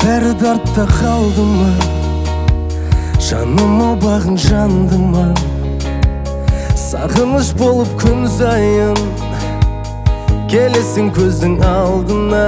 бәрі артта қалды ма? Жаныма бағын жанды ма? Сағыныш болып күн сайын келесің көздің алдына.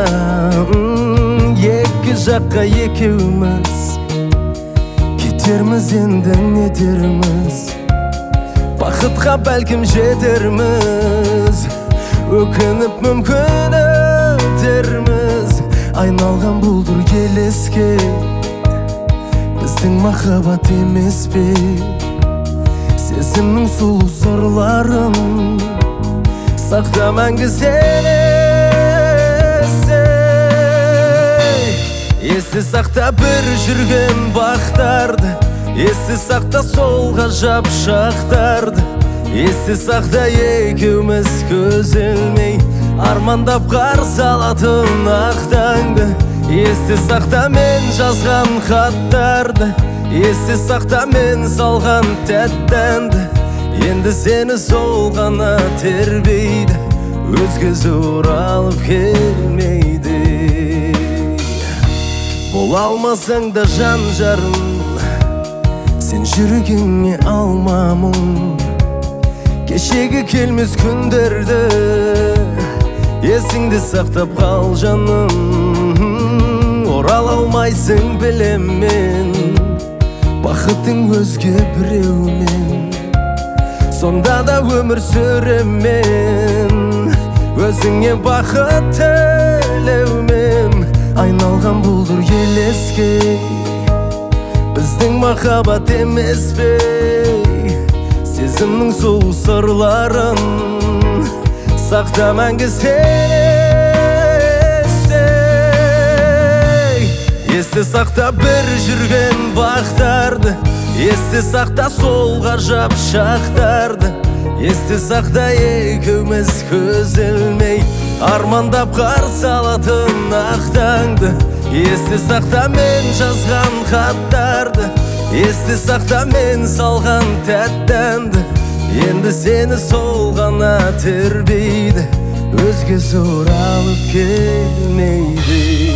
Екі жаққа екеуміз кетерміз, енді не дерміз? Бақытқа бәлкім жетерміз, өкініп мүмкін өтерміз. Айналған бұлдыр елеске, біздің махаббат емес пе? Сезімнің сұлу сырларын сақта мәңгі сен есте. Есте сақта бір жүрген бақтарды, есте сақта сол ғажап шақтарды. Есте сақта екеуміз көз ілмей армандап қарсы алатын ақ таңды. Есте сақта мен жазған хаттарды, есте сақта мен салған тәттәнді. Енді сені сол ғана тербейді, өзгесі оралып келмейді. Бола алмасаң да жан жарым, сен жүрегіңе алмамын. Кешегі келмес күндерді есіңде сақтап қал жаным. Орала алмайсың білем мен, бақытың өзге біреумен. Сонда да өмір сүремін, өзіңе бақыт тілеумен. Айналған бұлдыр елеске, біздің махаббат емес пе? Сезімнің сұлу сырларын сақта мәңгі сен есте. Есте сақта бір жүрген бақтарды, есте сақта сол ғажап шақтарды. Есте сақта екеуміз көз ілмей армандап қарсы алатын ақ таңды. Есте сақта мен жазған хаттарды, есте сақта мен салған тәттәнді. Енді сені сол ғана тербейді, өзгесі оралып келмейді.